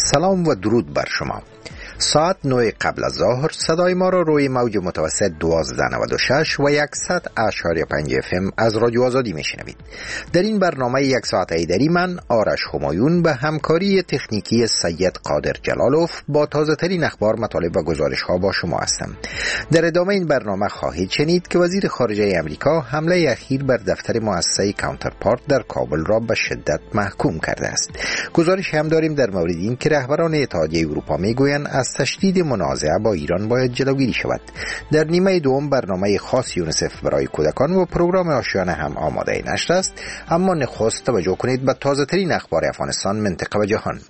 سلام و درود بر شما. ساعت 9 قبل از ظهر صدای ما را روی موج متوسط 1296 و 100.5 FM از رادیو آزادی میشنوید. در این برنامه یک ساعت ایدری من آرش همایون به همکاری تکنیکی سید قادر جلالوف با تازه ترین اخبار، مطالب و گزارش ها با شما هستم. در ادامه این برنامه خواهید شنید که وزیر خارجه امریکا حمله اخیر بر دفتر مؤسسه کانترپارت در کابل را به شدت محکوم کرده است. گزارش هم داریم در مورد این که رهبران اتحادیه اروپا میگویند از تشدید منازعه با ایران باید جلوگیری شود. در نیمه دوم برنامه خاص یونیسف برای کودکان و پروگرام آشیانه هم آماده نشر است، اما نخست توجه کنید به تازه ترین اخبار افغانستان، منطقه و جهان.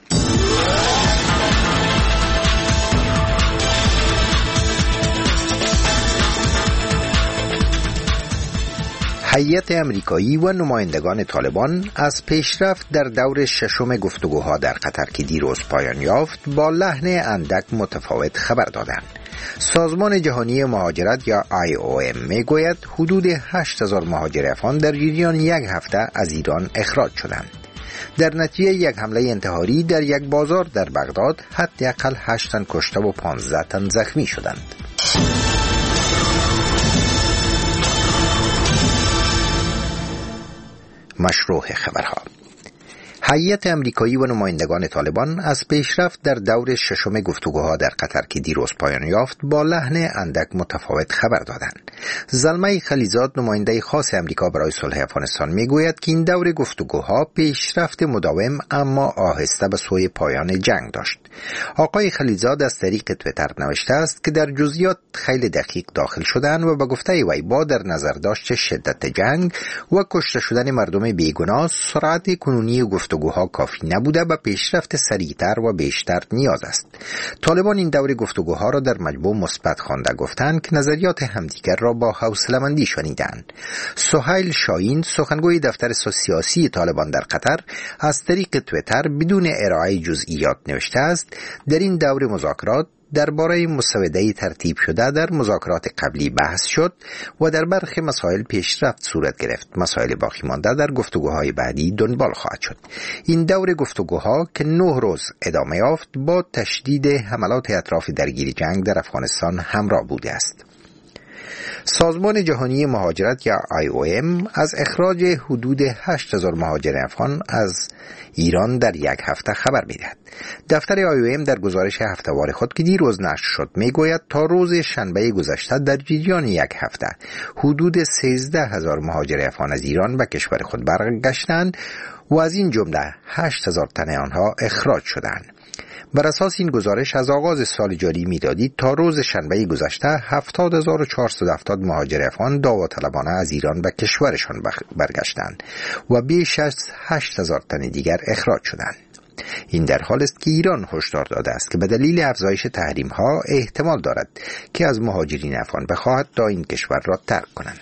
هیئت امریکایی و نمایندگان طالبان از پیشرفت در دور ششم گفتگوها در قطر که دیروز پایان یافت با لحن اندک متفاوت خبر دادند. سازمان جهانی مهاجرت یا IOM میگوید حدود 8,000 مهاجر افغان در جریان یک هفته از ایران اخراج شدند. در نتیجه یک حمله انتحاری در یک بازار در بغداد حداقل 8 تن کشته و 15 تن زخمی شدند. مشروع خبرها. هیئت امریکایی و نمایندگان طالبان از پیشرفت در دور ششم گفتگوها در قطر که دیروز پایان یافت با لحن اندک متفاوت خبر دادند. زلمه خلیزاد، نماینده خاص امریکا برای صلح افغانستان، میگوید که این دور گفتگوها پیشرفت مداوم اما آهسته به سوی پایان جنگ داشت. آقای خلیزاد از طریق توییتر نوشته است که در جزئیات خیلی دقیق داخل شدند و به گفته وی با در نظر داشت شدت جنگ و کشته شدن مردم بیگناه، سرعت کنونی گفتگوها کافی نبوده و پیشرفت سریعتر و بیشتر نیاز است. طالبان این دور گفتگوها را در مجموع مثبت خوانده، گفتند که نظریات همدیگر را با حوصله‌مندی شنیدند. سهیل شاهین، سخنگوی دفتر سیاسی طالبان در قطر، از طریق توییتر بدون ارائه جزئیات نوشته است: در این دور مذاکرات درباره مسوده‌ای ترتیب شده در مذاکرات قبلی بحث شد و در برخی مسائل پیشرفت صورت گرفت. مسائل باقی مانده در گفتگوهای بعدی دنبال خواهد شد. این دور گفتگوها که 9 روز ادامه یافت با تشدید حملات اطراف درگیر جنگ در افغانستان همراه بوده است. سازمان جهانی مهاجرت یا IOM از اخراج حدود 8,000 مهاجر افغان از ایران در یک هفته خبر می‌دهد. دفتر IOM در گزارش هفته‌وار خود که دیروز نشر شد میگوید تا روز شنبه گذشته در جریان یک هفته حدود 13,000 مهاجر افغان از ایران به کشور خود برگشتند و از این جمله 8,000 تن آنها اخراج شدند. بر اساس این گزارش از آغاز سال جاری میلادی تا روز شنبه گذشته 70,470 مهاجر افغان داوطلبانه از ایران به کشورشان برگشتند و بیش از 8,000 تن دیگر اخراج شدند. این در حال است که ایران هشدار داده است که به دلیل افزایش تحریم‌ها احتمال دارد که از مهاجرین افغان بخواهد تا این کشور را ترک کنند.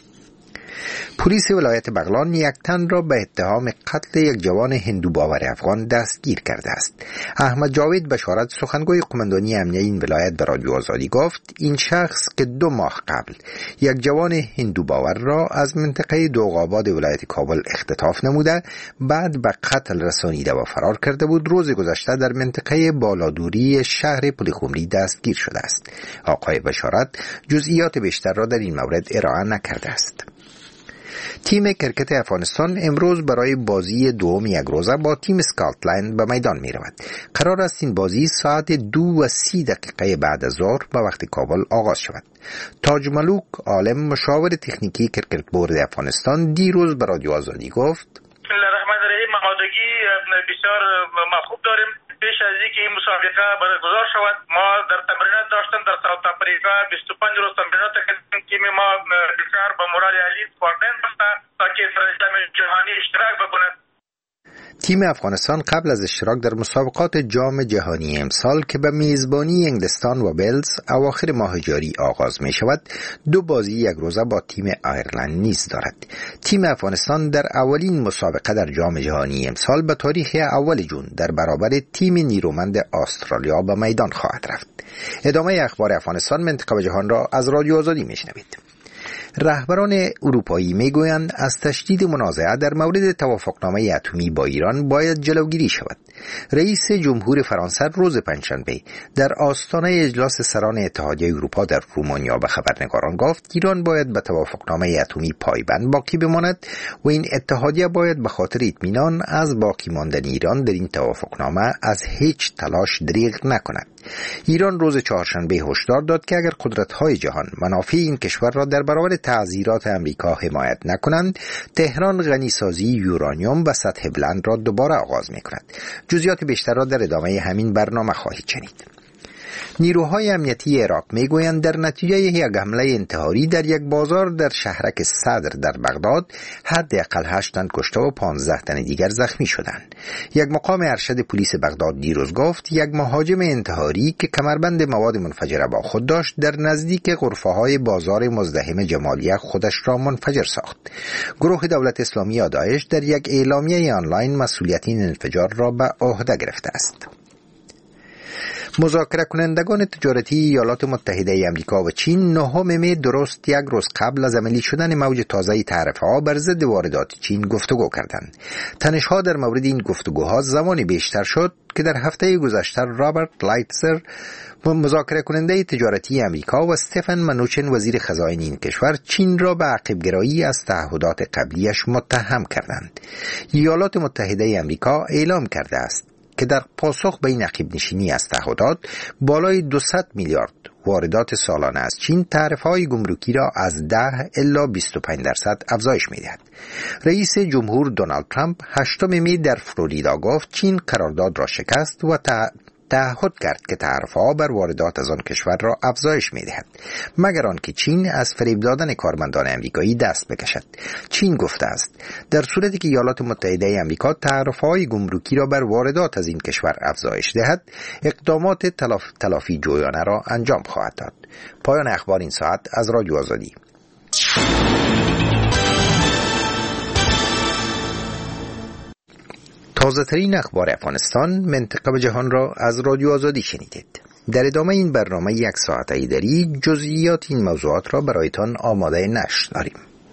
پلیس ولایت بغلان یک تن را به اتهام قتل یک جوان هندو باور افغان دستگیر کرده است. احمد جاوید بشارت، سخنگوی قماندانی امنیه این ولایت به رادیو آزادی گفت این شخص که 2 ماه قبل یک جوان هندو باور را از منطقه دوغاباد ولایت کابل اختطاف نموده بعد به قتل رسانیده و فرار کرده بود، روز گذشته در منطقه بالادوری شهر پلیخمری دستگیر شده است. آقای بشارت جزئیات بیشتر را در این مورد ارائه نکرده است. تیم کرکت افغانستان امروز برای بازی دوم یک روزه با تیم اسکاتلند به میدان می رود. قرار است این بازی ساعت 2:30 بعد از ظهر به وقت کابل آغاز شود. تاج ملوک عالم، مشاور تکنیکی کرکت بورد افغانستان، دیروز به رادیو آزادی گفت: بسم الله الرحمن الرحیم، آمادگی بسیار خوب داریم. پیش از اینکه این مسابقه برگزار شود ما در تمرینات داشتیم. در ساوت آفریقا 25 روز تمرینات کردیم. تیم ما بسیار با مورال عالی سپاردن بسته تا که در جام جهانی اشتراک بکند. تیم افغانستان قبل از اشتراک در مسابقات جام جهانی امسال که به میزبانی انگلستان و ولز اواخر ماه جاری آغاز می شود 2 بازی یک روزه با تیم آیرلند نیز دارد. تیم افغانستان در اولین مسابقه در جام جهانی امسال به تاریخ اول جون در برابر تیم نیرومند استرالیا به میدان خواهد رفت. ادامه اخبار افغانستان، منطقه و جهان را از رادیو آزادی می شنوید. رهبران اروپایی میگویند از تشدید منازعه در مورد توافقنامه اتمی با ایران باید جلوگیری شود. رئیس جمهور فرانسه روز پنجشنبه در آستانه اجلاس سران اتحادیه اروپا در رومانیا به خبرنگاران گفت ایران باید به توافقنامه اتمی پایبند باقی بماند و این اتحادیه باید به خاطر اطمینان از باقی ماندن ایران در این توافقنامه از هیچ تلاش دریغ نکند. ایران روز چهارشنبه هشدار داد که اگر قدرت‌های جهان منافع این کشور را در برابر تعزیرات امریکا حمایت نکنند، تهران غنیسازی یورانیوم و سطح بلند را دوباره آغاز می‌کند. جزئیات بیشتر را در ادامه همین برنامه خواهید شنید. نیروهای امنیتی عراق میگویند در نتیجه یک حمله انتحاری در یک بازار در شهرک صدر در بغداد حداقل 8 تن کشته و 15 تن دیگر زخمی شدند. یک مقام ارشد پلیس بغداد دیروز گفت یک مهاجم انتحاری که کمربند مواد منفجره با خود داشت در نزدیک غرفه‌های بازار مزدحم جمالیه خودش را منفجر ساخت. گروه دولت اسلامی یا داعش در یک اعلامیه آنلاین مسئولیت این انفجار را به عهده گرفته است. مذاکره کنندگان تجارتی ایالات متحده آمریکا و چین 9 می درست یک روز قبل از عملی شدن موج تازه تعرفه‌ها بر ضد واردات چین گفتگو کردند. تنش‌ها در مورد این گفتگوها زمانی بیشتر شد که در هفته گذشته رابرت لایتزر مذاکره کننده تجارتی آمریکا و استفن منوچن وزیر خزائن این کشور چین را به عقب‌گرایی از تعهدات قبلیش متهم کردند. ایالات متحده آمریکا اعلام کرده است که در پاسخ به این عقب نشینی از تعهدات بالای 200 میلیارد واردات سالانه از چین تعرفه‌های گمرکی را از 10 الی 25% افزایش می‌دهد. رئیس جمهور دونالد ترامپ 8 می در فلوریدا گفت چین قرارداد را شکست و تعهد کرد که تعرفه‌ها بر واردات از آن کشور را افزایش می‌دهد مگر آنکه چین از فریب دادن کارمندان آمریکایی دست بکشد. چین گفته است در صورتی که ایالات متحده آمریکا تعرفه‌های گمرکی را بر واردات از این کشور افزایش دهد، اقدامات تلافی جویانه را انجام خواهد داد. پایان اخبار این ساعت از رادیو آزادی. تازه ترین اخبار افغانستان، منطقه و جهان را از رادیو آزادی شنیدید. در ادامه این برنامه 1 ساعته ایداری جزئیات این موضوعات را برایتان آماده نشر داریم.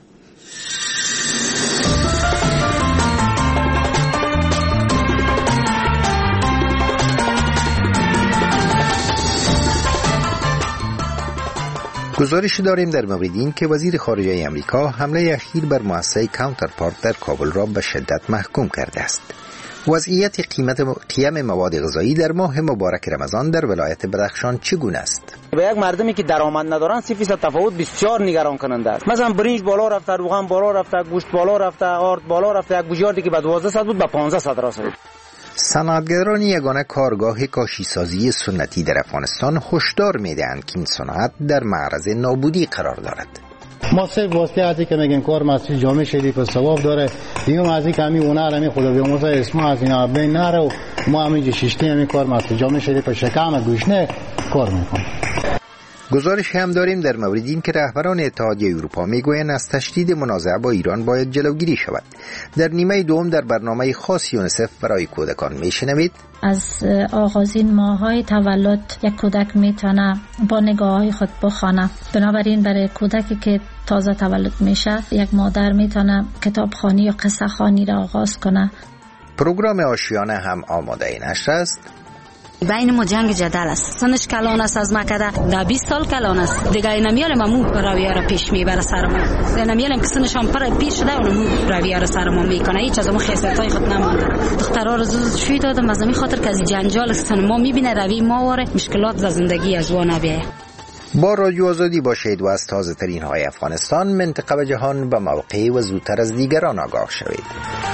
گزارش داریم در مورد این که وزیر خارجه آمریکا حمله اخیر بر مؤسسه کانترپارت در کابل را به شدت محکوم کرده است. وضعیت قیم مواد غذایی در ماه مبارک رمضان در ولایت بدخشان چگونه است؟ به یک مردمی که درآمد ندارن 30% تفاوت بسیار نگران کننده است. مثلا برنج بالا رفته، روغن بالا رفته، گوشت بالا رفته، آرد بالا رفته، یک بوجیاردی که به 1200 بود به 1500 رسید. صنعتگران یگانه کارگاه کاشیسازی سنتی در افغانستان هشدار می‌دهند که این صنعت در معرض نابودی قرار دارد. ما صرف واسطه ازی که میگن کار مسئول جامعه شریف ثواب داره، دیگه ازی که همین هنر همین خدا بیامرزه اسم از اینا بین نره و ما همین شیشتی همین کار مسئول جامعه شریف شکم گوشنه کار میکنیم. گزارش هم داریم در مورد این که رهبران اتحادیه اروپا میگویند از تشدید منازعه با ایران باید جلوگیری شود. در نیمه دوم در برنامه خاص یونیسف برای کودکان میشنوید از آغازین ماه‌های تولد یک کودک میتونه با نگاه‌های خود بخونه. بنابراین برای کودکی که تازه تولد میشه یک مادر میتونه کتابخوانی یا قصه خوانی را آغاز کنه. پروگرام آشیانه هم آماده نشر است. بین ما جنگ جدل است. سنش کلان است از مکده ده 20 سال کلان است دیگه. نمیارم امو رویه را پیش میبره سرمون، نمیارم که سنش هم پر پیش شده اونمو رویه را سرمون میکنه. هیچ از امو خیستای خود نمانده. دخترها رو زود شوی دادم از همین خاطر که از جنجال سن ما میبینه روی ما واره مشکلات در زندگی از وانه بیه. با رادیو آزادی باشید و از تازه ترین های افغانستان، منطقه و جهان به موقع و زودتر از دیگران آگاه شوید.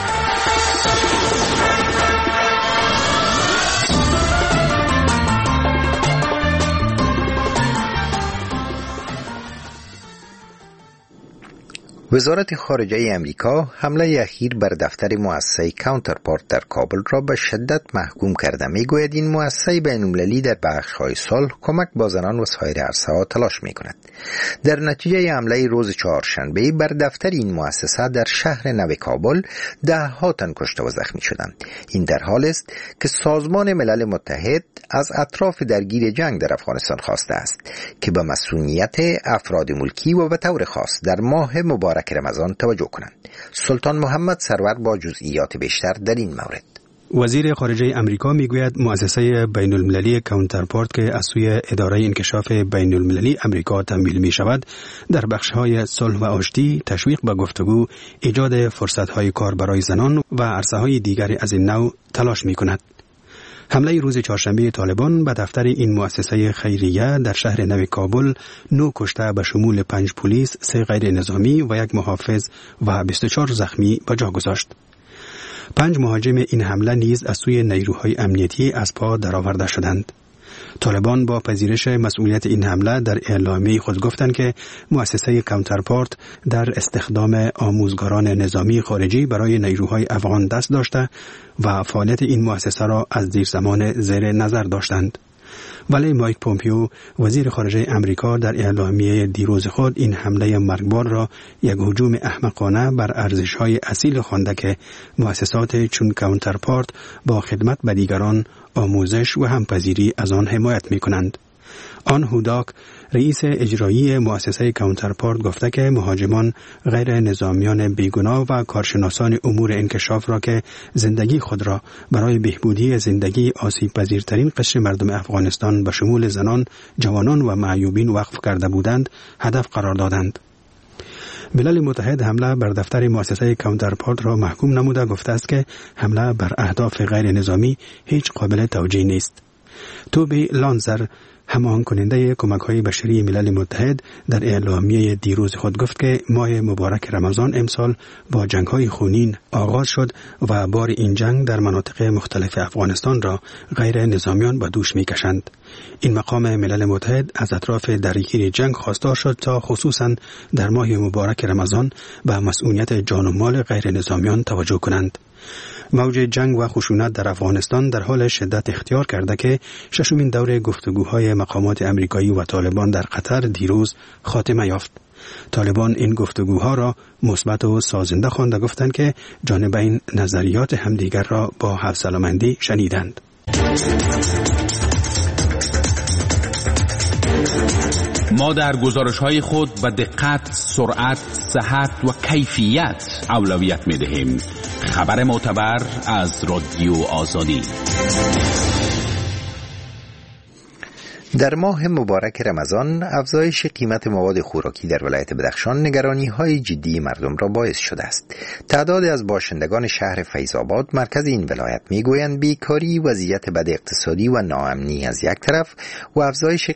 وزارت خارجه امریکا حمله اخیر بر دفتر مؤسسه کانترپارت در کابل را به شدت محکوم کرده. میگوید این مؤسسه بین‌المللی در بخش‌های صلح کمک با زنان و سایر عرصه‌ها تلاش می‌کند. در نتیجه حمله روز چهارشنبه بر دفتر این مؤسسه در شهر نو کابل 10 تن کشته و زخمی شدند. این در حالی است که سازمان ملل متحد از اطراف درگیر جنگ در افغانستان خواسته است که به مسئولیت افراد ملکی و به طور خاص در ماه مبارک رمضان توجه کنند. سلطان محمد سرور با جزئیات بیشتر در این مورد. وزیر خارجه امریکا میگوید مؤسسه بین المللی کانترپارت که از سوی اداره انکشاف بین المللی امریکا تمویل می شود در بخش‌های صلح و آشتی، تشویق به گفتگو، ایجاد فرصت‌های کار برای زنان و عرصه‌های دیگری از این نوع تلاش می کند. حمله روز چهارشنبه طالبان به دفتر این مؤسسه خیریه در شهر نو کابل 9 کشته به شمول 5 پلیس، 3 غیر نظامی و 1 محافظ و 24 زخمی به جا گذاشت. 5 مهاجم این حمله نیز از سوی نیروهای امنیتی از پا درآورده شدند. طالبان با پذیرش مسئولیت این حمله در اعلامیه خود گفتند که مؤسسه کانترپارت در استخدام آموزگاران نظامی خارجی برای نیروهای افغان دست داشته و فعالیت این مؤسسه را از دیرزمان زیر نظر داشتند. ولی مایک پومپیو وزیر خارجه امریکا در اعلامیه دیروز خود این حمله مرگبار را یک هجوم احمقانه بر ارزش‌های اصیل خوانده که مؤسسات چون کانترپارت با خدمت به دیگران، آموزش و همپذیری از آن حمایت می‌کنند. آن هوداک رئیس اجرایی مؤسسه کانترپارت گفته که مهاجمان غیر نظامیان بیگناه و کارشناسان امور انکشاف را که زندگی خود را برای بهبودی زندگی آسیب پذیرترین قشر مردم افغانستان به شمول زنان، جوانان و معیوبین وقف کرده بودند هدف قرار دادند. ملل متحد حمله بر دفتر مؤسسه کانترپارت را محکوم نموده گفته است که حمله بر اهداف غیر نظامی هیچ قابل توجیه نیست. توبی لانزر هماهنگ کننده کمک‌های بشری ملل متحد در اعلامیه دیروز خود گفت که ماه مبارک رمضان امسال با جنگ‌های خونین آغاز شد و بار این جنگ در مناطق مختلف افغانستان را غیر نظامیان به دوش می‌کشند. این مقام ملل متحد از اطراف درگیری جنگ خواستار شد تا خصوصاً در ماه مبارک رمضان به مسئولیت جان و مال غیر نظامیان توجه کنند. موج جنگ و خشونت در افغانستان در حال شدت اختیار کرده که ششمین دور گفتگوهای مقامات امریکایی و طالبان در قطر دیروز خاتمه یافت. طالبان این گفتگوها را مثبت و سازنده خوانده گفتند که جانبین نظریات همدیگر را با حوصله‌مندی شنیدند. ما در گزارش‌های خود به دقت، سرعت، صحت و کیفیت اولویت می‌دهیم. خبر معتبر از رادیو آزادی. در ماه مبارک رمضان افزایش قیمت مواد خوراکی در ولایت بدخشان نگرانی‌های جدی مردم را باعث شده است. تعداد از باشندگان شهر فیض‌آباد مرکز این ولایت می‌گویند بیکاری، وضعیت بد اقتصادی و ناامنی از یک طرف و افزایش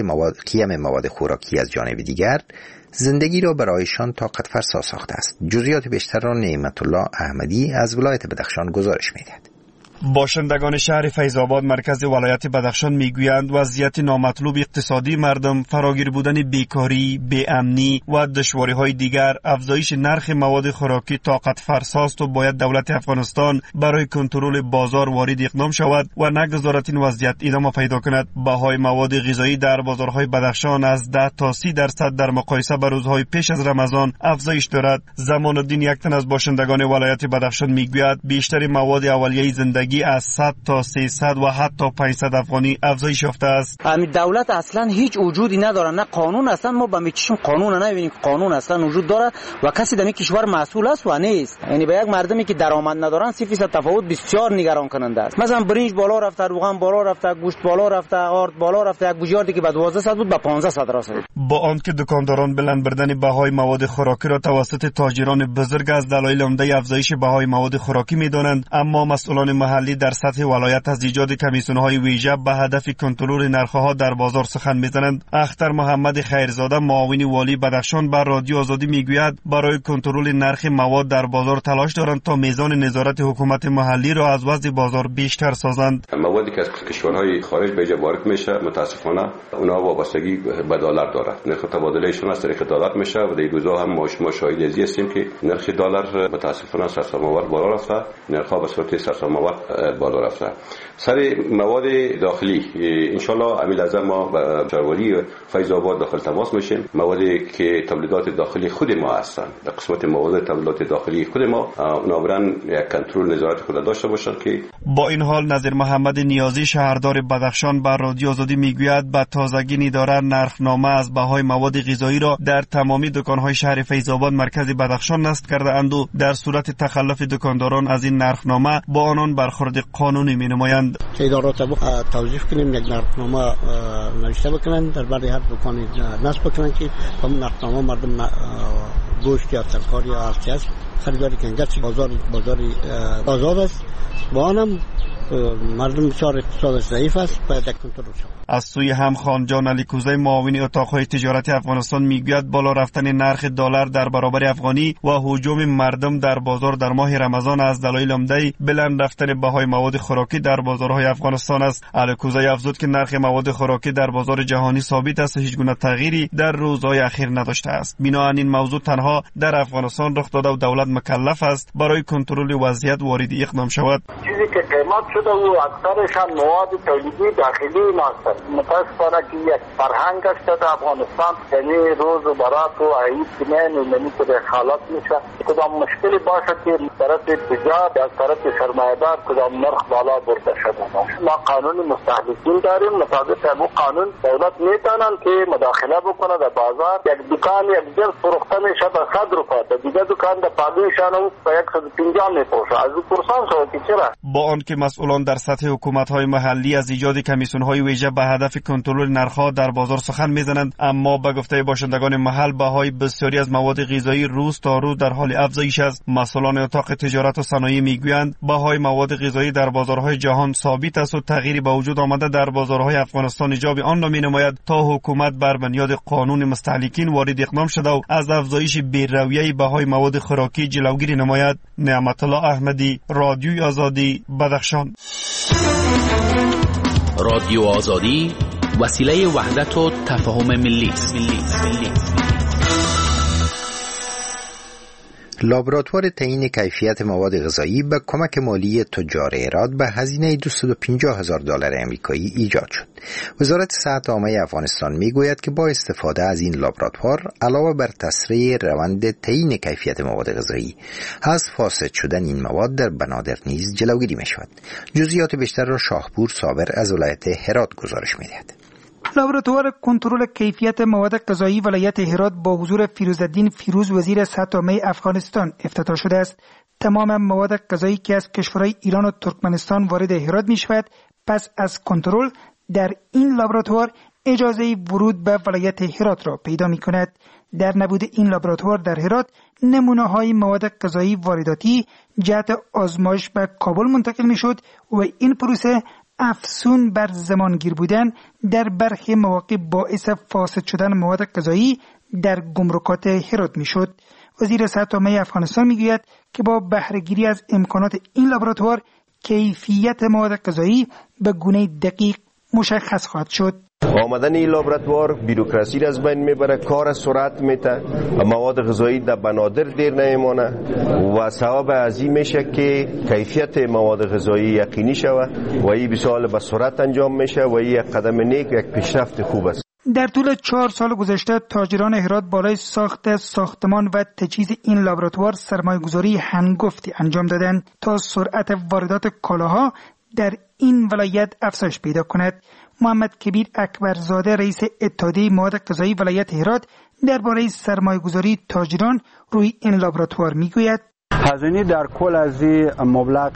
قیم مواد خوراکی از جانب دیگر زندگی را برایشان طاقت فرسا ساخته است. جزئیات بیشتر را نعمت الله احمدی از ولایت بدخشان گزارش می‌دهد. باشندگان شهر فیض‌آباد مرکز ولایت بدخشان میگویند وضعیت نامطلوب اقتصادی مردم، فراگیر بودن بیکاری، بی‌امنی و دشواری‌های دیگر افزایش نرخ مواد خوراکی طاقت فرساست و باید دولت افغانستان برای کنترل بازار وارد اقدام شود و نگذارد این وضعیت ادامه پیدا کند. بهای مواد غذایی در بازارهای بدخشان از 10 تا 30% در مقایسه با روزهای پیش از رمضان افزایش دارد. زمان الدین یک تن از باشندگان ولایت بدخشان میگوید بیشتر مواد اولیه زندگی از 100 تا 300 و حتی 500 افغانی افزایش یافته است. همین دولت اصلا هیچ وجودی نداره، نه قانون، اصلا ما به میچشم قانون نمیبینیم. قانون اصلا وجود داره و کسی در این کشور مسئول است و نیست. یعنی به یک مردمی که درآمد ندارن 30% تفاوت بسیار نگران کننده است. مثلا برنج بالا رفته، روغن بالا رفته، گوشت بالا رفته، آرد بالا رفته، یک بوجیاردی که به 1200 بود به 1500 رسید. با آنکه دکانداران بلند بردن بهای مواد خوراکی را توسط تاجران بزرگ از دلایل عمده افزایش بهای مواد خوراکی میدانند، اما مسئولان محلی در سطح ولایت از ایجاد کمیسیون‌های ویژه به هدف کنترل نرخ‌ها در بازار سخن می‌زنند. اختر محمد خیرزاده معاون والی بدخشان بر رادیو آزادی میگوید برای کنترل نرخ مواد در بازار تلاش دارند تا میزان نظارت حکومت محلی را از وضع بازار بیشتر سازند. موادی که از کشورهای خارج به اینجا وارد میشه متاسفانه اونا وابستگی به دلار داره. نرخ تبادلهشون از طریق دلار میشه و در روزا هم ما شاهد ازی هستیم که نرخ دلار متاسفانه سرسام‌آور بالا رفته، نرخ‌ها به صورت سرسام‌آور بالا رفته. سر مواد داخلی ان شاء الله امیل از ما با شهرواری فیض‌آباد داخل تماس میشیم. موادی که تولیدات داخلی خود ما هستند، در قسمت مواد تولیدات داخلی خود ما اونا برن یک کنترل نظارت خود داشته باشند. که با این حال نظیر محمد نیازی شهردار بدخشان بر رادیو آزادی میگوید با تازگی نداره نرخنامه از بهای مواد غذایی را در تمامی دکان‌های شهر فیض‌آباد مرکز بدخشان نصب کرده اند و در صورت تخلف دکانداران از این نرخنامه با آنان برخورد برخورد قانونی می نمایند. ادارات توظیف کنیم، یک نرخنامه نوشته بکنن، در برای هر دکانی نصب بکنن که همون نرخنامه مردم گوشت یا ترکاری یا هرچی هست خریداری کنن. گرچه بازاری آزاد است، با آنم مردم بسیار اقتصادش ضعیف است، باید کنترل شود. از سوی هم خانجان علیکوزی معاون اتاقهای تجارتی افغانستان میگوید بالا رفتن نرخ دلار در برابر افغانی و هجوم مردم در بازار در ماه رمضان از دلایل عمده بلند رفتن بهای مواد خوراکی در بازارهای افغانستان است. علیکوزی افزود که نرخ مواد خوراکی در بازار جهانی ثابت است و هیچ گونه تغییری در روزهای اخیر نداشته است. بنابراین این موضوع تنها در افغانستان رخ داده و دولت مکلف است برای کنترل وضعیت وارد اقدام شود. چیزی که قیمت شده و اکثرشان مواد تولیدی داخلی ماست. متاسفانه که یک فرهنگ است در افغانستان، یعنی روز و برات و عید کنین و نمی که حالات میشه. کدام مشکلی باشه که طرف تجارت یا طرف سرمایه‌دار کدام نرخ بالا برده شده. ما قانون مستهلکین داریم، مطابق همون قانون دولت میتونن که مداخله بکنه در بازار. یک دکان یک جنس فروخته میشه به 100 روپیه، دیگه دکان در پادویشان به 150 میفروشه. از او پرسان شد که چرا؟ با آنکه مسئولان در سطح حکومت‌های محلی از ایجاد کمیسیون‌های ویژه به هدف کنترل نرخ‌ها در بازار سخن می‌زنند، اما به گفته باشندگان محل بهای بسیاری از مواد غذایی روز تا روز در حال افزایش است. مسئولان اتاق تجارت و صنایع میگویند بهای مواد غذایی در بازارهای جهان ثابت است و تغییری به وجود آمده در بازارهای افغانستان ایجاب آن را می‌نماید تا حکومت بر بنیاد قانون مستهلکین وارد اقدام شده و از افزایش بی‌رویه بهای مواد خوراکی جلوگیری نماید. نعمت الله احمدی، رادیوی آزادی، بدخشان. رادیو آزادی وسیله وحدت و تفاهم ملی است. لابراتوار تعیین کیفیت مواد غذایی به کمک مالی تجار هرات به هزینه $250,000 آمریکایی ایجاد شد. وزارت صحت عامه افغانستان میگوید که با استفاده از این لابراتوار علاوه بر تسریع روند تعیین کیفیت مواد غذایی، از فاسد شدن این مواد در بنادر نیز جلوگیری می‌شود. جزئیات بیشتر را شاهپور صابر از ولایت هرات گزارش می‌دهد. لابراتوار کنترل کیفیت مواد غذایی ولایت هرات با حضور فیروزالدین فیروز وزیر صحت عامه افغانستان افتتاح شده است. تمام مواد غذایی که از کشورهای ایران و ترکمنستان وارد هرات می شود پس از کنترل در این لابراتوار اجازه ورود به ولایت هرات را پیدا می کند. در نبود این لابراتوار در هرات نمونه های مواد غذایی وارداتی جهت آزمایش به کابل منتقل می شد و این پروسه افزون بر زمانگیر بودن در برخی مواقع باعث فاسد شدن مواد غذایی در گمرکات هرات میشد. وزیر صحت عامه افغانستان میگوید که با بهره‌گیری از امکانات این لابراتوار کیفیت مواد غذایی به گونه دقیق مشخص خواهد شد. آمدن این لابراتوار بیروکراسی را از بین میبره، کار سرعت میده، مواد غذایی در بنادر دیر نمیمانه و سبب از این میشه که کیفیت مواد غذایی یقینی شود و این بسیار به سرعت انجام میشه و این یک قدم نیک، یک پیشرفت خوب است. در طول 4 سال گذشته تاجران هرات بالای ساخت ساختمان و تجهیز این لابراتوار سرمایه‌گذاری هنگفتی انجام دادند تا سرعت واردات کالاها در این ولایت افزایش پیدا کند. محمد کبیر اکبرزاده رئیس اتحادیه مواد غذایی ولایت هرات درباره سرمایه‌گذاری تاجران روی این لابراتوار میگوید: هزینه در کل از این مبلغ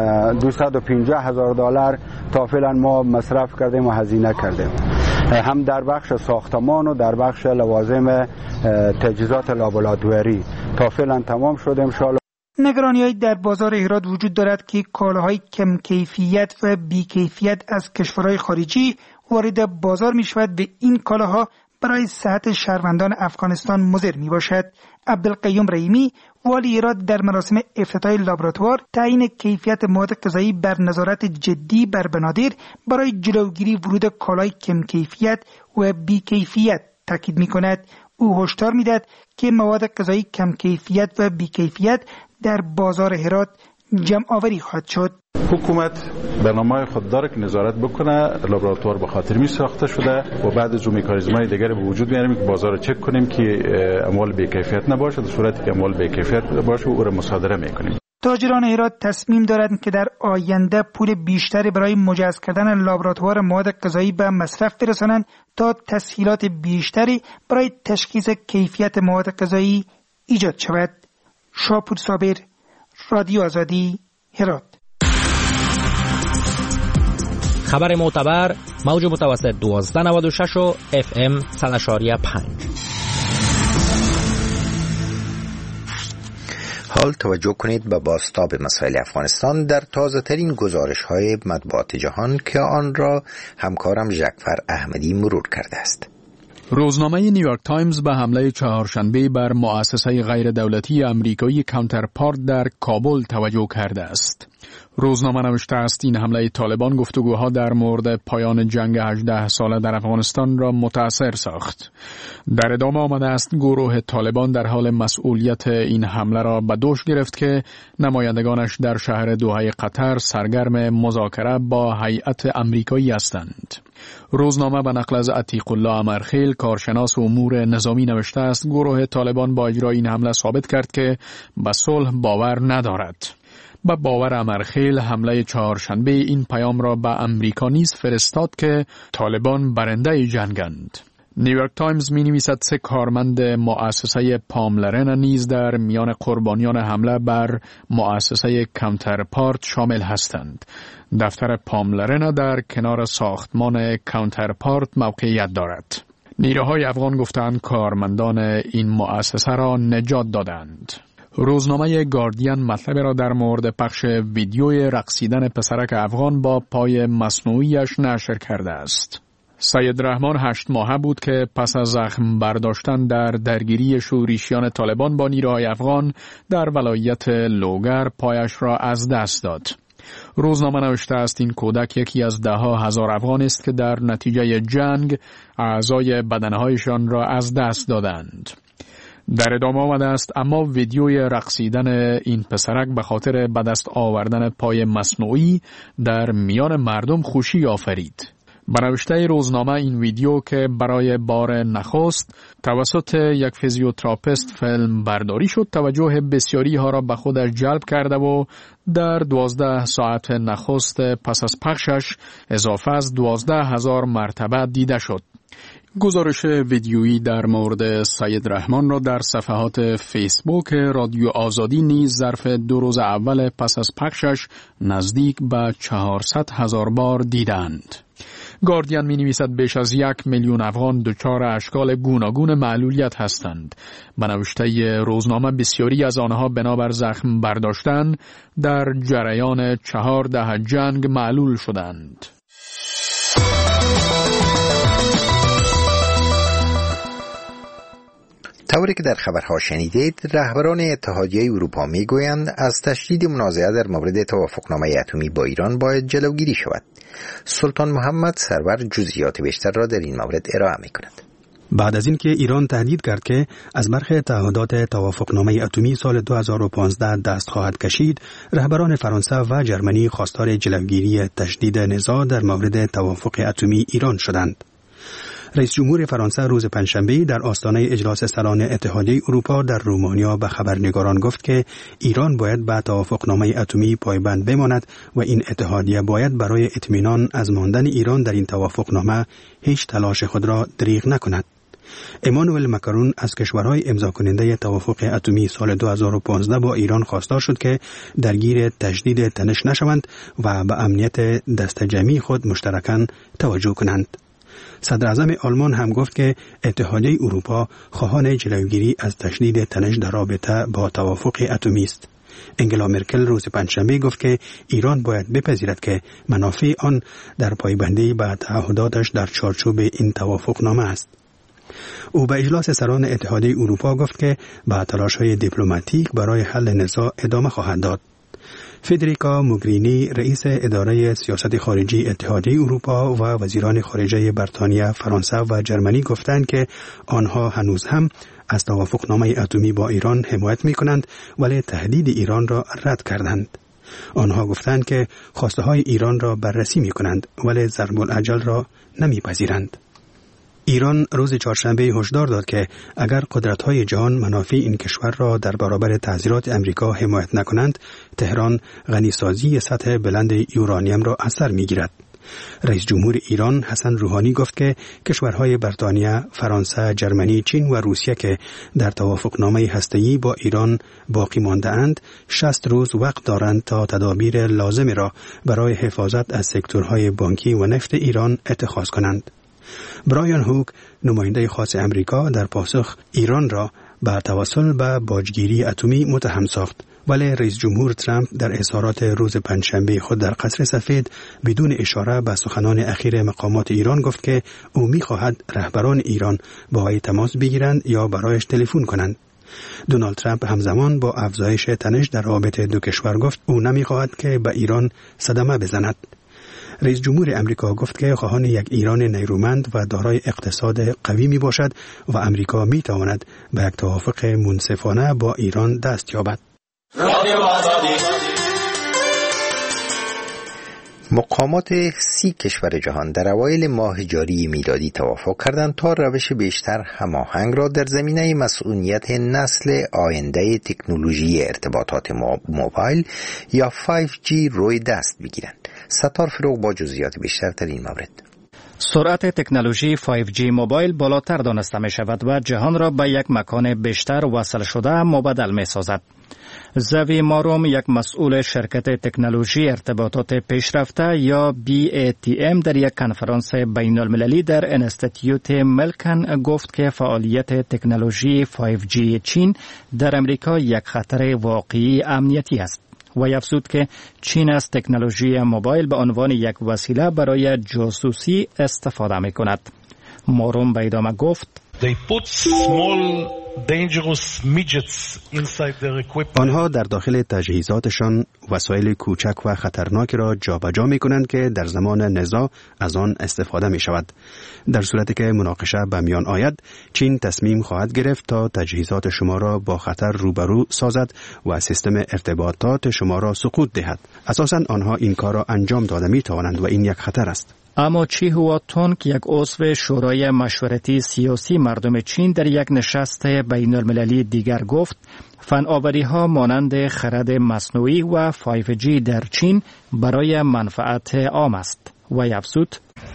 $250,000 تا فعلا ما مصرف کردیم و هزینه کردیم، هم در بخش ساختمان و در بخش لوازم تجهیزات لابراتواری تا فعلا تمام شده. انشاءالله نگرانی‌هایی در بازار هرات وجود دارد که کالاهای کم کیفیت و بی کیفیت از کشورهای خارجی وارد بازار می شود. به این کالاها برای صحت شهروندان افغانستان مضر می باشد. عبدالقیوم رحیمی والی هرات در مراسم افتتاح لابراتوار تعیین کیفیت مواد غذایی بر نظارت جدی بر بنادر برای جلوگیری ورود کالای کم کیفیت و بی کیفیت تاکید می کند. او هشدار می دهد که مواد غذایی کم کیفیت و بی کیفیت در بازار هرات جمع آوری خواهد شد. حکومت برنامه خود داره که نظارت بکنه. لابراتوار به خاطر می ساخته شده و بعد از مکانیزم‌های دیگر به وجود میاریم که بازار رو چک کنیم که اموال بی کیفیت نباشه. در صورتی که اموال بی کیفیت باشه او را مصادره میکنیم. تاجران هرات تصمیم دارند که در آینده پول بیشتری برای مجهز کردن لابراتوار مواد غذایی به مصرف برسانند تا تسهیلات بیشتری برای تشخیص کیفیت مواد غذایی ایجاد شود. شاپور صابر، رادیو آزادی، هرات. خبر معتبر موج متوسط 1296 و FM 100.5. حال توجه کنید به بازتاب مسائل افغانستان در تازه ترین گزارش های مطبوعات جهان که آن را همکارم جعفر احمدی مرور کرده است. روزنامه نیویورک تایمز به حمله چهارشنبه بر مؤسسه غیر دولتی آمریکایی کانترپارت در کابل توجه کرده است. روزنامه نوشته است این حمله طالبان گفتگوها در مورد پایان جنگ 18 ساله در افغانستان را متأثر ساخت. در ادامه آمده است گروه طالبان در حال مسئولیت این حمله را به دوش گرفت که نمایندگانش در شهر دوحه قطر سرگرم مذاکره با هیئت آمریکایی هستند. روزنامه به نقل از عتیق الله امرخیل کارشناس امور نظامی نوشته است گروه طالبان با اجرای این حمله ثابت کرد که به صلح باور ندارد. با باور امرخیل حمله چهارشنبه این پیام را به امریکا نیز فرستاد که طالبان برنده جنگند. نیویورک تایمز می نویسد 3 کارمند مؤسسه پاملرن نیز در میان قربانیان حمله بر مؤسسه کانترپارت شامل هستند. دفتر پاملرن در کنار ساختمان کانترپارت موقعیت دارد. نیروهای افغان گفتند کارمندان این مؤسسه را نجات دادند. روزنامه گاردین مطلب را در مورد پخش ویدیوی رقصیدن پسرک افغان با پای مصنوعیش نشر کرده است. سید رحمان 8 ماهه بود که پس از زخم برداشتن در درگیری شورشیان طالبان با نیروهای افغان در ولایت لوگر پایش را از دست داد. روزنامه نوشته است این کودک یکی از 10,000 افغان است که در نتیجه جنگ اعضای بدنهایشان را از دست دادند. در ادامه آمده است اما ویدیوی رقصیدن این پسرک به خاطر به دست آوردن پای مصنوعی در میان مردم خوشی آفرید. به نوشته روزنامه این ویدیو که برای بار نخست توسط یک فیزیوتراپیست فیلم برداری شد توجه بسیاری ها را به خودش جلب کرده و در 12 ساعت نخست پس از پخشش اضافه از 12,000 مرتبه دیده شد. گزارش ویدیویی در مورد سید رحمان را در صفحات فیسبوک رادیو آزادی نیز ظرف 2 روز اول پس از پخشش نزدیک به 400,000 بار دیدند. گاردین می نویسد بیش از 1 میلیون افغان دچار اشکال گوناگون معلولیت هستند. به نوشته روزنامه بسیاری از آنها بنابر زخم برداشتن در جریان 4 دهه جنگ معلول شدند. طوری که در خبرها شنیدید رهبران اتحادیه اروپا میگویند از تشدید منازعه در مورد توافقنامه اتمی با ایران باید جلوگیری شود. سلطان محمد سرور جزئیات بیشتر را در این مورد ارائه می‌کند. بعد از اینکه ایران تهدید کرد که از برخی تعهدات توافقنامه اتمی سال 2015 دست خواهد کشید، رهبران فرانسه و جرمنی خواستار جلوگیری تشدید نزاع در مورد توافق اتمی ایران شدند. رئیس جمهور فرانسه روز پنجشنبه در آستانه اجلاس سران اتحادیه اروپا در رومانیا به خبرنگاران گفت که ایران باید به توافقنامه اتمی پایبند بماند و این اتحادیه باید برای اطمینان از ماندن ایران در این توافقنامه هیچ تلاش خود را دریغ نکند. امانوئل ماکرون از کشورهای امضا کننده توافق اتمی سال 2015 با ایران خواستار شد که درگیر تجدید تنش نشوند و به امنیت دست جمعی خود مشترکاً توجه کنند. صدر اعظم آلمان هم گفت که اتحادیه اروپا خواهان جلوگیری از تشدید تنش در رابطه با توافق اتمی است. انگلا مرکل روز پنجشنبه گفت که ایران باید بپذیرد که منافع آن در پایبندی به تعهداتش در چارچوب این توافقنامه است. او به اجلاس سران اتحادیه اروپا گفت که به تلاش‌های دیپلماتیک برای حل نزاع ادامه خواهد داد. فدریکا موگرینی رئیس اداره سیاست خارجی اتحادیه اروپا و وزیران خارجه بریتانیا، فرانسه و جرمنی گفتند که آنها هنوز هم از توافقنامه اتمی با ایران حمایت می‌کنند ولی تهدید ایران را رد کردند. آنها گفتند که خواسته‌های ایران را بررسی می‌کنند ولی ضرب الاجل را نمی‌پذیرند. ایران روز چهارشنبه هشدار داد که اگر قدرت‌های جهان منافع این کشور را در برابر تحذیرات امریکا حمایت نکنند، تهران غنیسازی سطح بلند یورانیم را از سر می‌گیرد. رئیس جمهور ایران حسن روحانی گفت که کشورهای بریتانیا، فرانسه، جرمنی، چین و روسیه که در توافقنامه هسته‌ای با ایران باقی مانده اند 60 روز وقت دارند تا تدابیر لازم را برای حفاظت از سکتورهای بانکی و نفت ایران اتخاذ کنند. برایان هوک، نماینده خاص امریکا، در پاسخ ایران را به توسل به باجگیری اتمی متهم ساخت، ولی رئیس جمهور ترامپ در اظهارات روز پنجشنبه خود در قصر سفید بدون اشاره به سخنان اخیر مقامات ایران گفت که او می‌خواهد رهبران ایران با وی تماس بگیرند یا برایش تلفن کنند. دونالد ترامپ همزمان با افزایش تنش در رابطه دو کشور گفت او نمی‌خواهد که به ایران صدمه بزند. رئیس جمهور امریکا گفت که خواهان یک ایران نیرومند و دارای اقتصاد قوی می باشد و امریکا می تواند به یک توافق منصفانه با ایران دست یابد. مقامات 30 کشور جهان در اوایل ماه جاری میلادی توافق کردند تا روش بیشتر هماهنگ را در زمینه مسئولیت نسل آینده تکنولوژی ارتباطات موبایل یا 5G روی دست بگیرند. ستار فروغ با جزئیات بیشتر در این مورد. سرعت تکنولوژی 5G موبایل بالاتر دانسته می شود و جهان را به یک مکان بیشتر وصل شده مبدل می سازد. زوی ماروم، یک مسئول شرکت تکنولوژی ارتباطات پیشرفته یا BATM در یک کنفرانس بین المللی در انستیتیوت ملکن گفت که فعالیت تکنولوژی 5G چین در امریکا یک خطر واقعی امنیتی است و افزود که چین از تکنولوژی موبایل به عنوان یک وسیله برای جاسوسی استفاده می کند. ماروم به ادامه گفت آنها در داخل تجهیزاتشان وسایل کوچک و خطرناک را جابجا می کنند که در زمان نزاع از آن استفاده می شود. در صورتی که مناقشه به میان آید، چین تصمیم خواهد گرفت تا تجهیزات شما را با خطر روبرو سازد و سیستم ارتباطات شما را سقوط دهد. اساساً آنها این کار را انجام داده می توانند و این یک خطر است. اما چی هوا تونگ، یک عضو شورای مشورتی سیاسی مردم چین، در یک نشست بین المللی دیگر گفت فناوری ها مانند خرد مصنوعی و 5G در چین برای منفعت عام است و افزود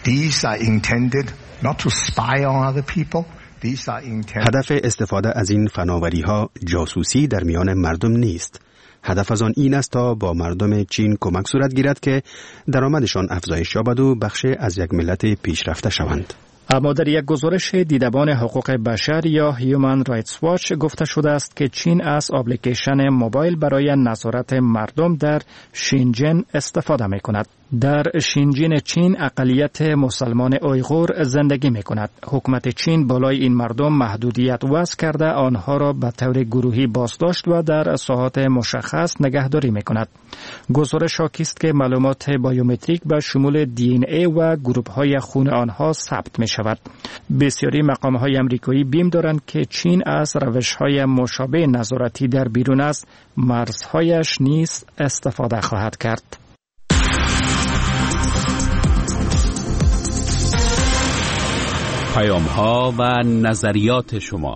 هدف استفاده از این فناوری ها جاسوسی در میان مردم نیست. هدف از آن این است تا با مردم چین کمک صورت گیرد که درآمدشان افزایش یابد و بخش از یک ملت پیشرفته شوند. اما در یک گزارش دیدبان حقوق بشر یا هیومن رایتس واچ گفته شده است که چین از اپلیکیشن موبایل برای نظارت مردم در شینجن استفاده می کند. در شینجن چین اقلیت مسلمان اویغور زندگی می کند. حکومت چین بالای این مردم محدودیت وضع کرده آنها را به طور گروهی بازداشت و در ساحات مشخص نگهداری می کند. گزارش حاکی است که معلومات بایومتریک به شمول DNA و گروپ های خون آنها ثبت می شود. بسیاری مقام های امریکایی بیم دارند که چین از روش های مشابه نظارتی در بیرون از مرزهایش نیز استفاده خواهد کرد. پیام‌ها و نظریات شما.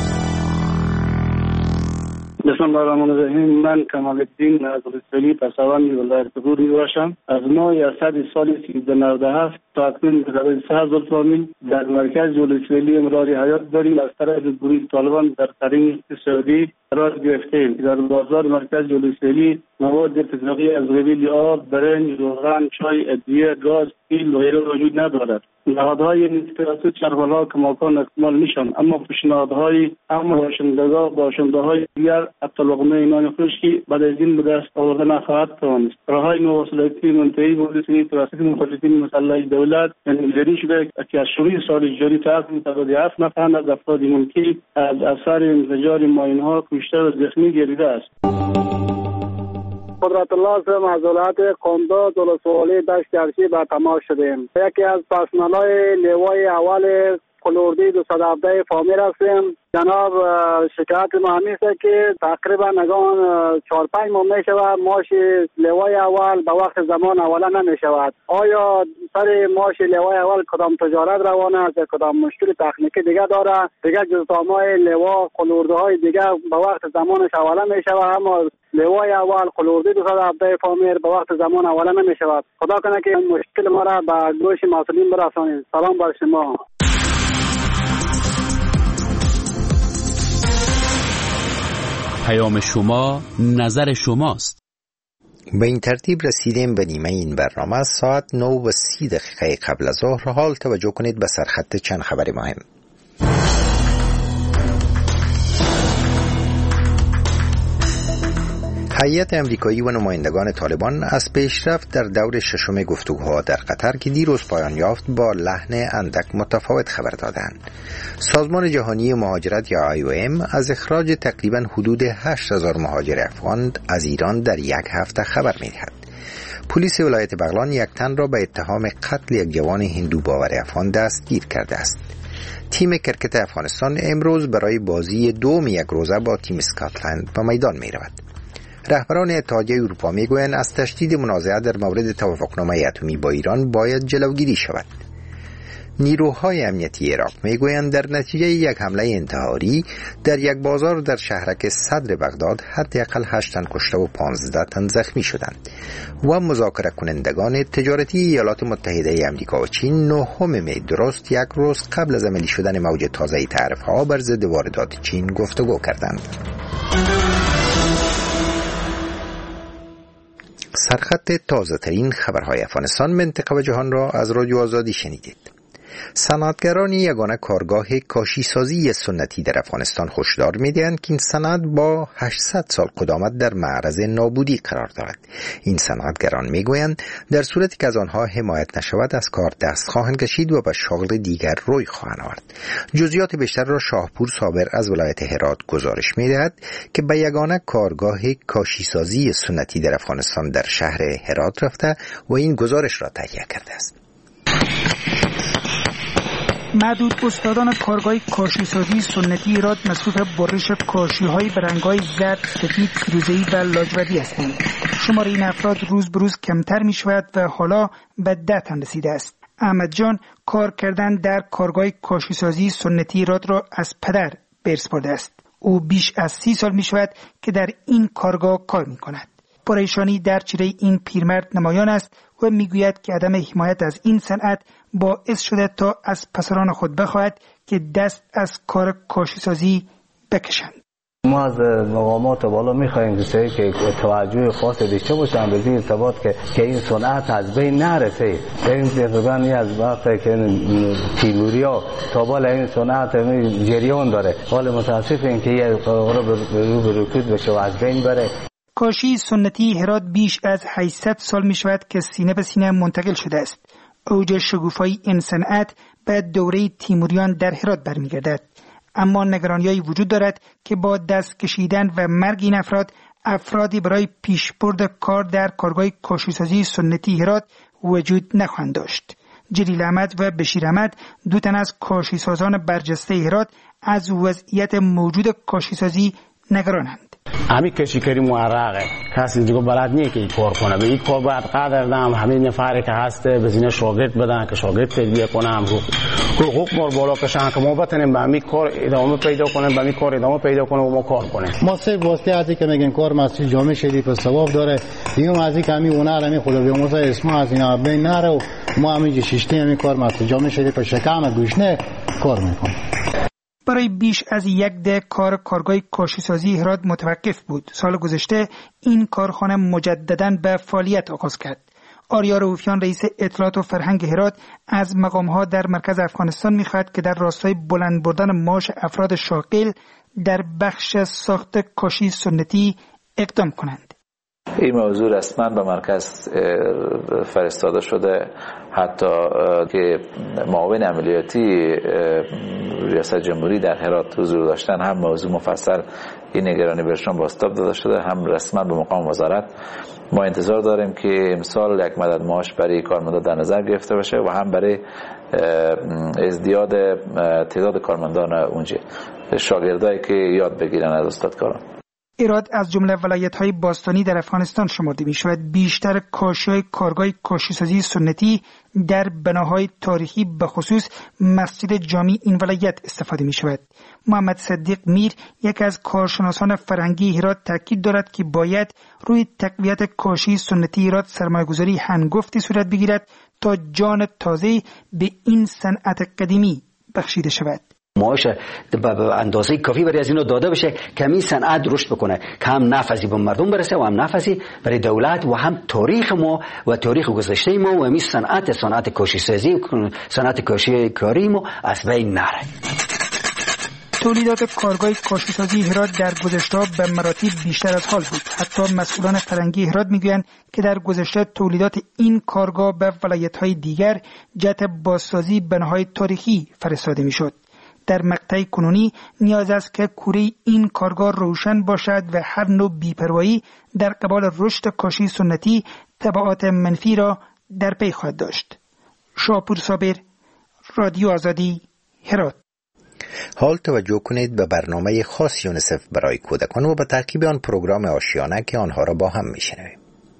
بسم الله الرحمن الرحیم. من کمال الدین از اسرائیل پسوند ولایت بغور میباشم. از ماه اسد سال 1397 تا اکنون به روز 3000 فامیل در مرکز جمهوری اسلامی امرار حیات داریم. از طرف گروه طالبان در قرین اقتصادی قرار گرفتیم. در بازار مرکز جمهوری اسلامی مواد غذایی از قبیل آب، برنج، روغن، چای، ادویه، گاز، تیل و غیره وجود ندارد. نهادهای توسط چرخ‌ها کماکان اکمال میشن، اما پیشنهادهای باشنده‌های دیگر حتی لقمه نان خشکی بعد از این به دست آورده نخواهد توانست. راههای مواصلاتی منتهی به توسط مخالفین مسلح دولت جاری شده که از شروع سال جاری تا تعداد 7 نفر از افراد ملکی از اثر انفجار ماین‌ها کشته و زخمی گردیده است. قدرت الله سے معذورات قنداز و سوالی دشت ارشی به تماس شدیم. یکی از پرسنل‌های لیوای اول کلوردی 217 فامیل هستیم. جناب شکایت ما همیشه که تقریبا نگاه 4-5 ماه می شود ماش لوای اول به وقت زمان اولا نمی شود. آیا سر ماش لوای اول کدام تجارت روانه است یا کدام مشکل تکنیکی دیگه داره؟ دیگه جزامای لوا کلورده های دیگه به وقت زمانش اولا می شود، اما لوای اول کلوردی 217 فامیل به وقت زمان اولا نمی شود. خدا کنه که مشکل ما را به گوش مسئولین برسانید. سلام بر شما. پیام شما نظر شماست. به این ترتیب رسیدیم به نیمه این برنامه. از ساعت 9:30 قبل از ظهر. حال توجه کنید به سرخط چند خبر مهم. هیئت امریکایی و نمایندگان طالبان از پیشرفت در دور ششم گفتگوها در قطر که دیروز پایان یافت با لحن اندک متفاوت خبر دادند. سازمان جهانی مهاجرت یا IOM از اخراج تقریبا حدود 8,000 مهاجر افغان از ایران در یک هفته خبر می‌دهد. پلیس ولایت بغلان یک تن را به اتهام قتل یک جوان هندو باور افغان دستگیر کرده است. تیم کرکت افغانستان امروز برای بازی دوم یک روزه با تیم اسکاتلند به میدان می‌رود. رهبران اتحادیه اروپا میگویند از تشدید منازعه در مورد توافقنامه اتمی با ایران باید جلوگیری شود. نیروهای امنیتی عراق میگویند در نتیجه یک حمله انتحاری در یک بازار در شهرک صدر بغداد حداقل 8 تن کشته و 15 تن زخمی شدند و مذاکره کنندگان تجارتی ایالات متحده آمریکا و چین 9 می درست یک روز قبل از عملی شدن موج تازه تعرفه‌ها بر ضد واردات چین گفتگو کردند. سرخط تازه ترین خبرهای افغانستان، منطقه و جهان را از رادیو آزادی شنیدید. صنعتگران یگانه کارگاه کاشیسازی سنتی در افغانستان هشدار می‌دهند که این صنعت با 800 سال قدامت در معرض نابودی قرار دارد. این صنعتگران میگویند در صورتی که از آنها حمایت نشود از کار دست خواهند کشید و به شغل دیگر روی خواهند آورد. جزئیات بیشتر را شاهپور صابر از ولایت هرات گزارش می‌دهد که به یگانه کارگاه کاشیسازی سنتی در افغانستان در شهر هرات رفته و این گزارش را تهیه کرده است. معدود استادان کارگاه کاشیسازی سنتی ایراد مصروف برش کاشی‌های به رنگ‌های زرد، سفید، فیروزه‌ای و لاجوردی هستند. شمار این افراد روز به روز کمتر می‌شود و حالا به 10 تن رسیده است. احمد جان کار کردن در کارگاه کاشیسازی سنتی ایراد را از پدر به ارث برده است. او بیش از 30 سال می‌شود که در این کارگاه کار می‌کند. پریشانی در چهره این پیرمرد نمایان است و میگوید که عدم حمایت از این صنعت باعث شده تا از پسران خود بخواهد که دست از کار کاشیسازی بکشند. ما از مقامات بالا می‌خوایم که توجه خاص داشته باشند به این ارتباط که این صنعت از بین نرسه. این تقریبا از وقتی که تیموریا تا بالا این صنعت جریان داره. حال متاسفیم که یه قرار به رکود بشه و از بین بره. کاشی سنتی هرات بیش از 800 سال می شود که سینه به سینه منتقل شده است. اوج شگوفایی این صنعت به دوره تیموریان در هرات برمیگردد. اما نگرانی‌هایی وجود دارد که با دست کشیدن و مرگ این افرادی برای پیشبرد کار در کارگاه کاشیسازی سنتی هرات وجود نخواهند داشت. جلیل احمد و بشیر احمد، 2 تن از کاشیسازان برجسته هرات، از وضعیت موجود کاشیسازی نگرانند. همین کشیکاری معرقه، کسی دیگه بلد نیست که این کار کنه. به این کار باید قدر دم همین نفری که هسته بزینه شاگرد بدن که شاگرد تربیت کنه، حقوق ما بالا کشن که ما بتونیم به همین کار ادامه پیدا کنیم، به همین کار ادامه پیدا کنیم و ما کار کنیم. ما صرف واسطه ازی که میگن کار مسجد جامع شدی پر ثواب داره، دیگه ما ازی که همین هنر همین خدا بیامرزه اسم از اینا بین نره و ما همین شیشتی همین کار مسجد جامع شدی پر شکم گوشنه کار میکنیم. برای بیش از 1 دهه کارگاه کاشیسازی هرات متوقف بود. سال گذشته این کارخانه مجدداً به فعالیت آغاز کرد. آریا روفیان رئیس اطلاعات و فرهنگ هرات از مقام‌ها در مرکز افغانستان می‌خواهد که در راستای بلند بردن معاش افراد شاغل در بخش ساخت کاشی سنتی اقدام کنند. این موضوع رسما به مرکز فرستاده شده، حتی که معاون عملیاتی ریاست جمهوری در هرات حضور داشتن هم موضوع مفصل این نگرانی برشان بازتاب داده شده، هم رسما به مقام وزارت. ما انتظار داریم که امسال یک مدد معاش برای کارمندان در نظر گرفته بشه و هم برای ازدیاد تعداد کارمندان اونجا، شاگردایی که یاد بگیرن از استادکاران. هرات از جمله ولایت‌های باستانی در افغانستان شمرده می‌شود. بیشتر کاشی‌های کارگاه کاشی‌سازی سنتی در بناهای تاریخی به خصوص مسجد جامی این ولایت استفاده می‌شود. محمد صدیق میر، یک از کارشناسان فرهنگی هرات، تاکید دارد که باید روی تقویت کاشی سنتی هرات سرمایه‌گذاری هنگفتی صورت بگیرد تا جان تازه به این صنعت قدیمی بخشیده شود. معاش به اندازه کافی برای از اینو داده بشه که این صنعت رشد بکنه، که هم نفعی به مردم برسه و هم نفعی برای دولت و هم تاریخ ما و تاریخ گذشته ما و این صنعت کاشی‌سازی، صنعت کاشی کاری ما از بین نره. تولیدات کارگاه کاشی‌سازی هرات در گذشته به مراتب بیشتر از حال بود. حتی مسئولان فرهنگی هرات میگویند که در گذشته تولیدات این کارگاه به ولایت‌های دیگر جهت بازسازی بناهای تاریخی فرستاده میشد. در مقطع کنونی نیاز است که کوره این کارگاه روشن باشد و هر نوع بی‌پروایی در قبال رشد کاشی سنتی تبعات منفی را در پی خواهد داشت. شاپور صابر، رادیو آزادی، هرات. حال توجه کنید به برنامه خاص یونیسف برای کودکان و به ترکیب آن پروگرام آشیانه که آنها را با هم میشنویم.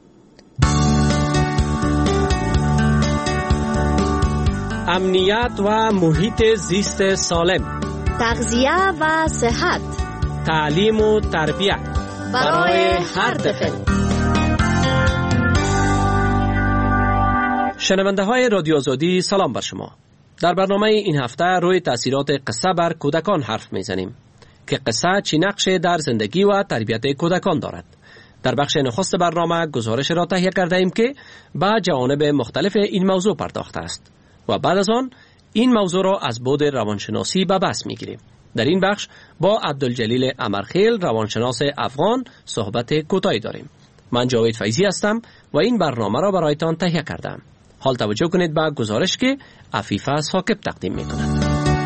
امنیت و محیط زیست سالم، تغذیه و صحت، تعلیم و تربیت برای هر طفل. شنونده های رادیو آزادی، سلام بر شما. در برنامه این هفته روی تأثیرات قصه بر کودکان حرف میزنیم که قصه چی نقشی در زندگی و تربیت کودکان دارد. در بخش نخست برنامه گزارش را تهیه کرده ایم که به جوانب مختلف این موضوع پرداخته است و بعد از آن این موضوع را از بعد روانشناسی به بحث میگیریم. در این بخش با عبدالجلیل امرخیل، روانشناس افغان، صحبت کوتاهی داریم. من جاوید فیضی هستم و این برنامه را برایتان تهیه کردم. حال توجه کنید به گزارش که عفیفه ثاقب تقدیم میکند.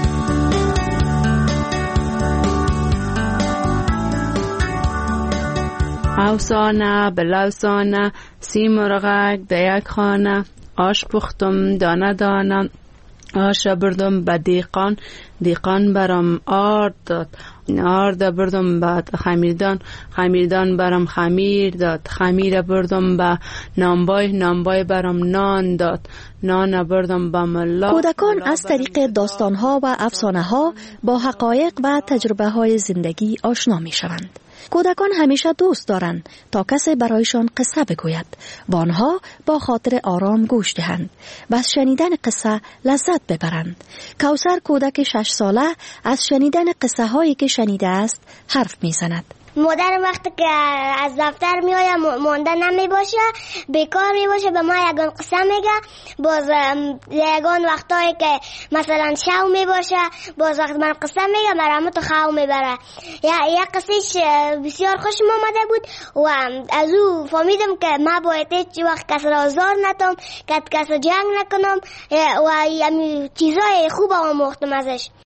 افسانه بلافسانه، سیمرغک در یک خانه، آش پختم دانه دانه، آش بردم به دیقان، دیقان برام آرد داد، آرد بردم به خمیردان، خمیردان برام خمیر داد، خمیر بردم به نانبای، نانبای برام نان داد، نان بردم به ملا. کودکان از طریق داستانها و افسانه‌ها با حقایق و تجربه‌های زندگی آشنا می‌شوند. کودکان همیشه دوست دارند تا کسی برایشان قصه بگوید و آنها با خاطر آرام گوش دهند و از شنیدن قصه لذت ببرند. کوثر کودک 6 ساله از شنیدن قصه هایی که شنیده است حرف میزند. مادرم وقتی که از دفتر میآید مانده نمی باشه، بیکار می باشه، به ما یگان قصه میگه. باز یگان وقتایی که مثلا شو می باشه، باز وقت من قصه میگه مرامو تو خواو میبره. یک قصهش بسیار خوشم آمده بود و از او فهمیدم که ما باید هیچ وقت کس را آزار نتم، کس جنگ نکنم و چیزای خوب آموختم ازش.